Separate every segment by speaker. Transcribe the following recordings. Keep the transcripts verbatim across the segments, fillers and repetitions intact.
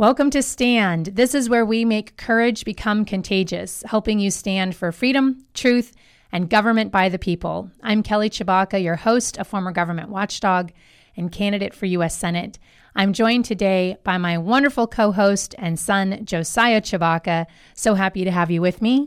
Speaker 1: Welcome to Stand. This is where we make courage become contagious, helping you stand for freedom, truth, and government by the people. I'm Kelly Tshibaka, your host, a former government watchdog and candidate for U S Senate. I'm joined today by my wonderful co-host and son, Josiah Tshibaka. So happy to have you with me.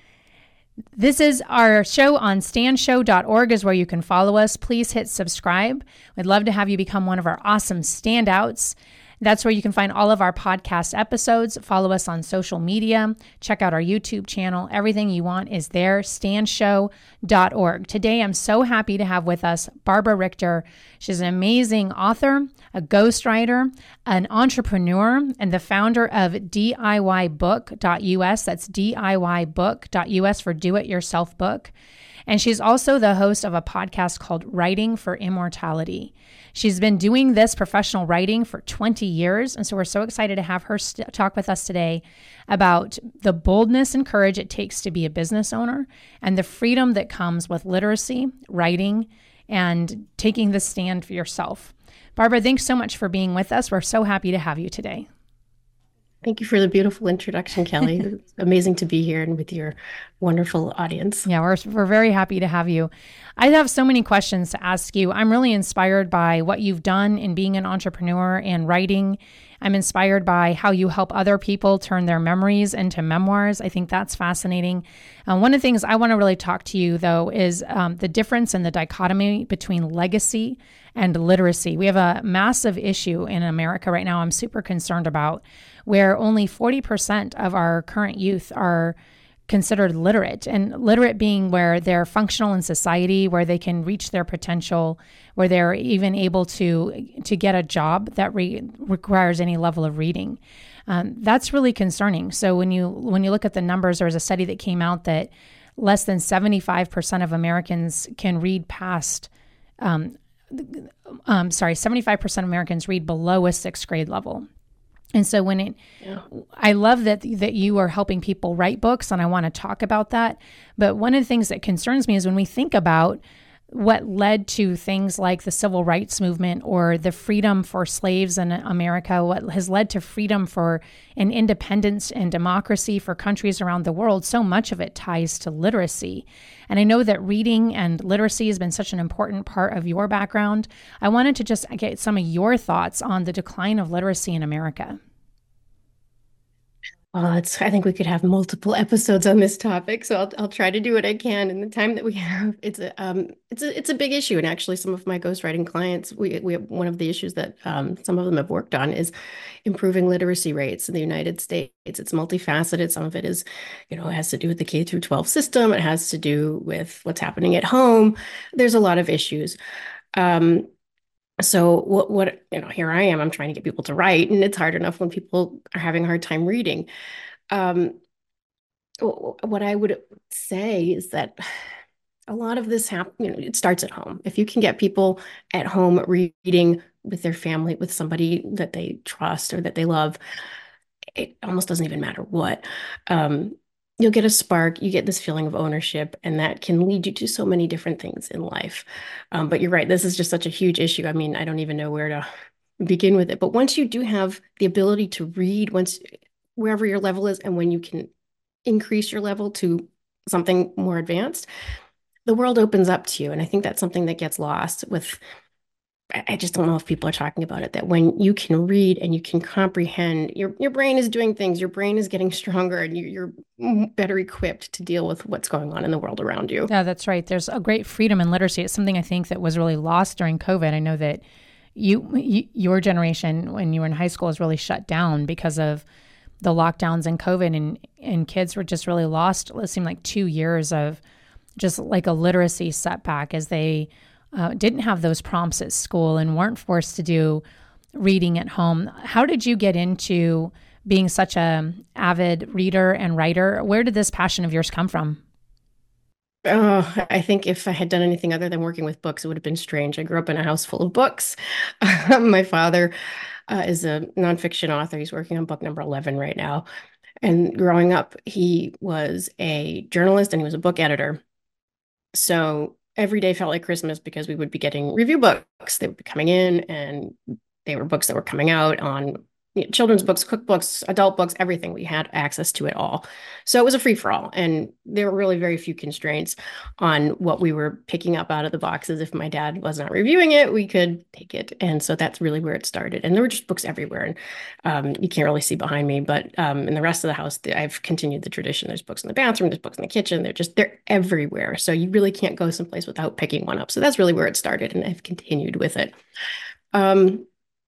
Speaker 1: This is our show on stand show dot org is where you can follow us. Please hit subscribe. We'd love to have you become one of our awesome standouts. That's where you can find all of our podcast episodes. Follow us on social media. Check out our YouTube channel. Everything you want is there, stand show dot org. Today, I'm so happy to have with us Barbara Richter. She's an amazing author, a ghostwriter, an entrepreneur, and the founder of D I Y book dot U S. That's D I Y book dot U S for do-it-yourself book. And she's also the host of a podcast called Writing for Immortality. She's been doing this professional writing for twenty years. And so we're so excited to have her st- talk with us today about the boldness and courage it takes to be a business owner and the freedom that comes with literacy, writing, and taking the stand for yourself. Barbara, thanks so much for being with us. We're so happy to have you today.
Speaker 2: Thank you for the beautiful introduction, Kelly. It's amazing to be here and with your wonderful audience.
Speaker 1: Yeah, we're we're very happy to have you. I have so many questions to ask you. I'm really inspired by what you've done in being an entrepreneur and writing. I'm inspired by how you help other people turn their memories into memoirs. I think that's fascinating. Uh, one of the things I want to really talk to you, though, is um, the difference in the dichotomy between legacy and literacy. We have a massive issue in America right now I'm super concerned about, where only forty percent of our current youth are considered literate, and literate being where they're functional in society, where they can reach their potential, where they're even able to to get a job that re- requires any level of reading. Um, that's really concerning. So when you when you look at the numbers, there was a study that came out that less than seventy-five percent of Americans can read past, um, um, sorry, seventy-five percent of Americans read below a sixth grade level. And so when it, yeah. I love that that you are helping people write books, and I want to talk about that. But one of the things that concerns me is when we think about what led to things like the civil rights movement or the freedom for slaves in America, what has led to freedom for an independence and democracy for countries around the world, so much of it ties to literacy. And I know that reading and literacy has been such an important part of your background. I wanted to just get some of your thoughts on the decline of literacy in America.
Speaker 2: Well, it's, I think we could have multiple episodes on this topic, so I'll I'll try to do what I can in the time that we have. It's a um it's a it's a big issue, and actually, some of my ghostwriting clients, we we have one of the issues that um some of them have worked on is improving literacy rates in the United States. It's multifaceted. Some of it is, you know, it has to do with the K through twelve system. It has to do with what's happening at home. There's a lot of issues. Um, So what, what, you know, here I am, I'm trying to get people to write, and it's hard enough when people are having a hard time reading. Um, what I would say is that a lot of this happen, you know, it starts at home. If you can get people at home reading with their family, with somebody that they trust or that they love, it almost doesn't even matter what. Um, you'll get a spark, you get this feeling of ownership, and that can lead you to so many different things in life. Um, but you're right, this is just such a huge issue. I mean, I don't even know where to begin with it. But once you do have the ability to read, once wherever your level is, and when you can increase your level to something more advanced, the world opens up to you. And I think that's something that gets lost with, I just don't know if people are talking about it, that when you can read and you can comprehend, your your brain is doing things, your brain is getting stronger, and you, you're better equipped to deal with what's going on in the world around you.
Speaker 1: Yeah, that's right. There's a great freedom in literacy. It's something I think that was really lost during COVID. I know that you, you your generation, when you were in high school, was really shut down because of the lockdowns and COVID, and, and kids were just really lost. It seemed like two years of just like a literacy setback as they Uh, didn't have those prompts at school and weren't forced to do reading at home. How did you get into being such a avid reader and writer? Where did this passion of yours come from?
Speaker 2: Oh, I think if I had done anything other than working with books, it would have been strange. I grew up in a house full of books. My father uh, is a nonfiction author. He's working on book number eleven right now. And growing up, he was a journalist and he was a book editor. So every day felt like Christmas because we would be getting review books. They would be coming in, and they were books that were coming out on you know, children's books, cookbooks, adult books, everything. We had access to it all. So it was a free for all. And there were really very few constraints on what we were picking up out of the boxes. If my dad was not reviewing it, we could take it. And so that's really where it started. And there were just books everywhere. And um, you can't really see behind me, but um, in the rest of the house, I've continued the tradition. There's books in the bathroom, there's books in the kitchen. They're just, they're everywhere. So you really can't go someplace without picking one up. So that's really where it started. And I've continued with it. Um,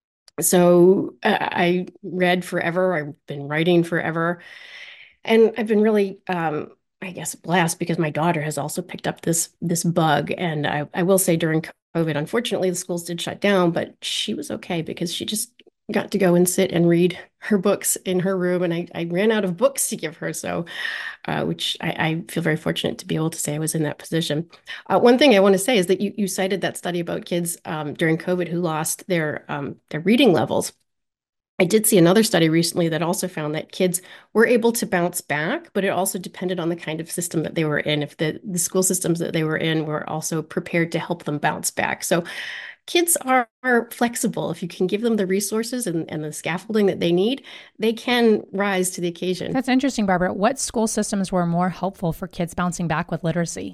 Speaker 2: so uh, I read forever. I've been writing forever. And I've been really, um, I guess, blessed because my daughter has also picked up this this bug. And I, I will say during COVID, unfortunately, the schools did shut down, but she was okay because she just got to go and sit and read her books in her room. And I, I ran out of books to give her. So, uh, which I, I feel very fortunate to be able to say I was in that position. Uh, one thing I want to say is that you, you cited that study about kids um, during COVID who lost their um, their reading levels. I did see another study recently that also found that kids were able to bounce back, but it also depended on the kind of system that they were in. If the, the school systems that they were in were also prepared to help them bounce back. So kids are, are flexible. If you can give them the resources and, and the scaffolding that they need, they can rise to the occasion.
Speaker 1: That's interesting, Barbara. What school systems were more helpful for kids bouncing back with literacy?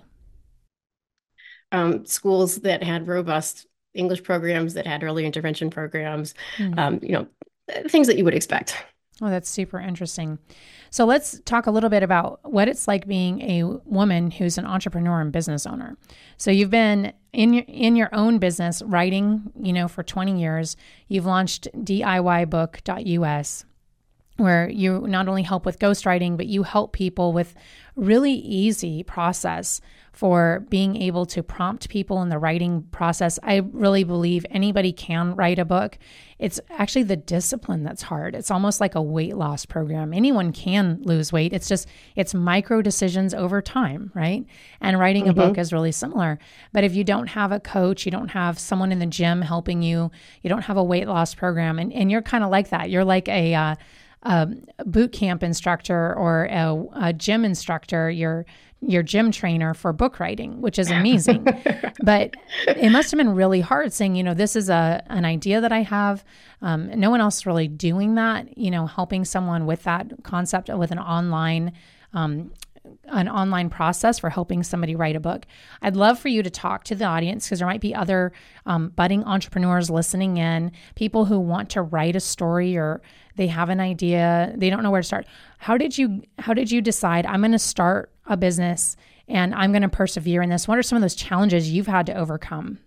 Speaker 2: Um, schools that had robust English programs, that had early intervention programs, mm. um, you know, things that you would expect.
Speaker 1: Oh, that's super interesting. So let's talk a little bit about what it's like being a woman who's an entrepreneur and business owner. So you've been in your in your own business writing, you know, for twenty years. You've launched D I Y book dot U S, where you not only help with ghostwriting, but you help people with really easy process for being able to prompt people in the writing process. I really believe anybody can write a book. It's actually the discipline that's hard. It's almost like a weight loss program. Anyone can lose weight. It's just, it's micro decisions over time, right? And writing mm-hmm. a book is really similar. But if you don't have a coach, you don't have someone in the gym helping you, you don't have a weight loss program, and, and you're kind of like that. You're like a, uh, a boot camp instructor or a, a gym instructor, your your gym trainer for book writing, which is amazing. But it must have been really hard saying, you know, this is a an idea that I have. Um, no one else really doing that, you know, helping someone with that concept with an online um, an online process for helping somebody write a book. I'd love for you to talk to the audience because there might be other um, budding entrepreneurs listening in, people who want to write a story or they have an idea, they don't know where to start. How did you how did you decide I'm going to start a business and I'm going to persevere in this? What are some of those challenges you've had to overcome?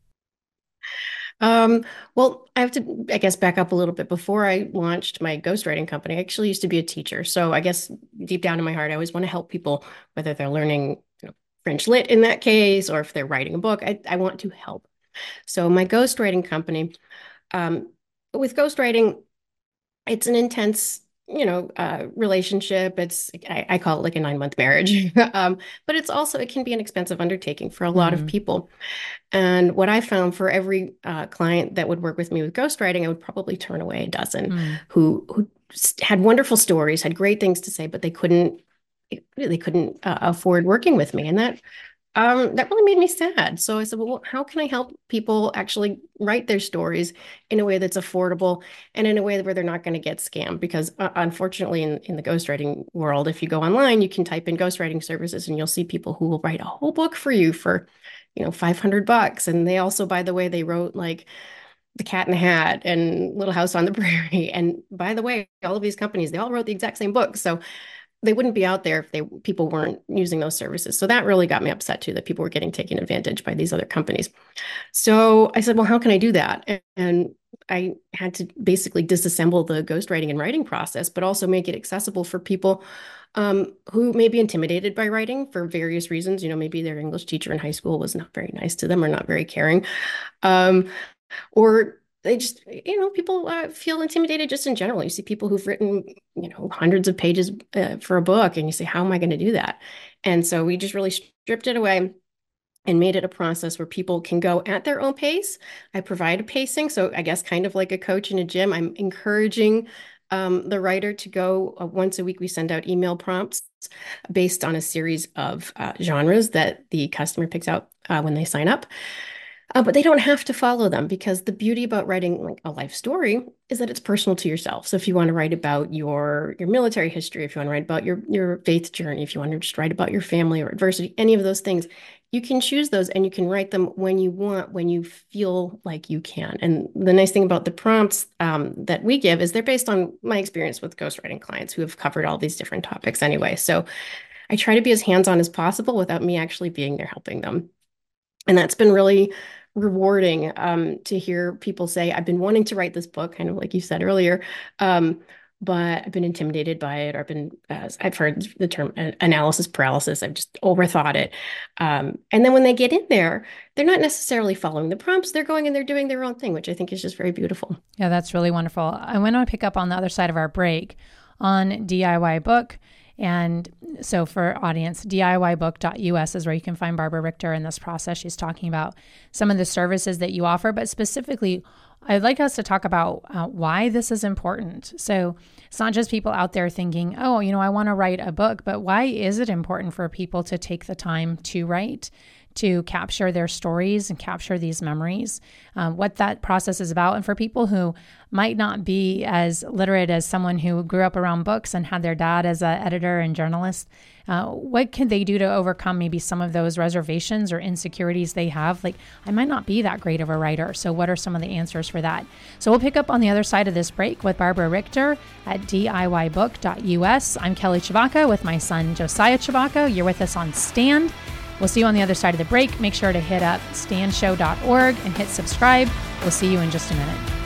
Speaker 2: Um, well, I have to, I guess, back up a little bit. Before I launched my ghostwriting company, I actually used to be a teacher. So I guess deep down in my heart, I always want to help people, whether they're learning, you know, French lit in that case, or if they're writing a book, I, I want to help. So my ghostwriting company, um, with ghostwriting, it's an intense, you know, uh, relationship. It's, I, I call it like a nine month marriage. um, but it's also, it can be an expensive undertaking for a lot mm-hmm. of people. And what I found for every uh, client that would work with me with ghostwriting, I would probably turn away a dozen mm. who, who had wonderful stories, had great things to say, but they couldn't, they couldn't uh, afford working with me. And that, Um, that really made me sad. So I said, well, how can I help people actually write their stories in a way that's affordable and in a way where they're not going to get scammed? Because uh, unfortunately, in, in the ghostwriting world, if you go online, you can type in ghostwriting services and you'll see people who will write a whole book for you for, you know, five hundred bucks. And they also, by the way, they wrote like The Cat in the Hat and Little House on the Prairie. And by the way, all of these companies, they all wrote the exact same book. So they wouldn't be out there if they people weren't using those services. So that really got me upset too, that people were getting taken advantage by these other companies. So I said, well, how can I do that? And, and I had to basically disassemble the ghostwriting and writing process, but also make it accessible for people um, who may be intimidated by writing for various reasons. You know, maybe their English teacher in high school was not very nice to them or not very caring. Um, or they just, you know, people uh, feel intimidated just in general. You see people who've written, you know, hundreds of pages uh, for a book, and you say, how am I going to do that? And so we just really stripped it away and made it a process where people can go at their own pace. I provide a pacing. So I guess kind of like a coach in a gym, I'm encouraging um, the writer to go uh, once a week. We send out email prompts based on a series of uh, genres that the customer picks out uh, when they sign up. Uh, but they don't have to follow them because the beauty about writing like a life story is that it's personal to yourself. So if you want to write about your your military history, if you want to write about your your faith journey, if you want to just write about your family or adversity, any of those things, you can choose those and you can write them when you want, when you feel like you can. And the nice thing about the prompts um, that we give is they're based on my experience with ghostwriting clients who have covered all these different topics anyway. So I try to be as hands-on as possible without me actually being there helping them. And that's been really rewarding um, to hear people say, I've been wanting to write this book, kind of like you said earlier, um, but I've been intimidated by it, or I've been, uh, I've heard the term analysis paralysis. I've just overthought it. Um, and then when they get in there, they're not necessarily following the prompts. They're going and they're doing their own thing, which I think is just very beautiful.
Speaker 1: Yeah, that's really wonderful. I want to pick up on the other side of our break on D I Y Book. And so for audience, D I Y book dot U S is where you can find Barbara Richter in this process. She's talking about some of the services that you offer, but specifically, I'd like us to talk about uh, why this is important. So it's not just people out there thinking, oh, you know, I want to write a book, but why is it important for people to take the time to write, to capture their stories and capture these memories, um, what that process is about. And for people who might not be as literate as someone who grew up around books and had their dad as an editor and journalist, uh, what can they do to overcome maybe some of those reservations or insecurities they have? Like, I might not be that great of a writer. So what are some of the answers for that? So we'll pick up on the other side of this break with Barbara Richter at D I Y book dot U S. I'm Kelly Chewbacca with my son, Josiah Chewbacca. You're with us on Stand. We'll see you on the other side of the break. Make sure to hit up stand show dot org and hit subscribe. We'll see you in just a minute.